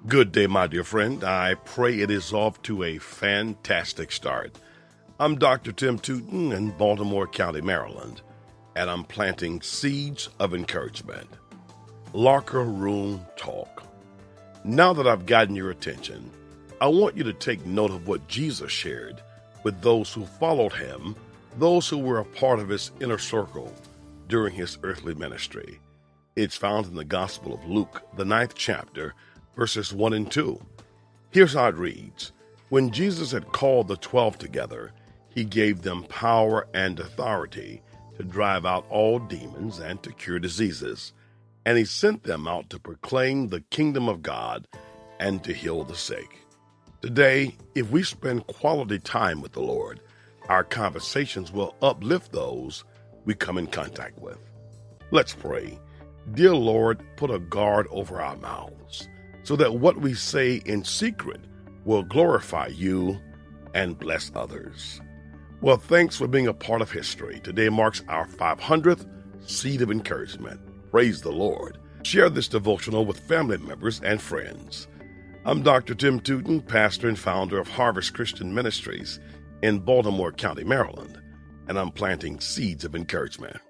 Good day, my dear friend. I pray it is off to a fantastic start. I'm Dr. Tim Tootin in Baltimore County, Maryland, and I'm planting seeds of encouragement. Locker Room Talk. Now that I've gotten your attention, I want you to take note of what Jesus shared with those who followed him, those who were a part of his inner circle during his earthly ministry. It's found in the Gospel of Luke, the 9th chapter, verses 1 and 2. Here's how it reads. When Jesus had called the 12 together, he gave them power and authority to drive out all demons and to cure diseases. And he sent them out to proclaim the kingdom of God and to heal the sick. Today, if we spend quality time with the Lord, our conversations will uplift those we come in contact with. Let's pray. Dear Lord, put a guard over our mouths, so that what we say in secret will glorify you and bless others. Well, thanks for being a part of history. Today marks our 500th Seed of Encouragement. Praise the Lord. Share this devotional with family members and friends. I'm Dr. Tim Tootin, pastor and founder of Harvest Christian Ministries in Baltimore County, Maryland, and I'm planting seeds of encouragement.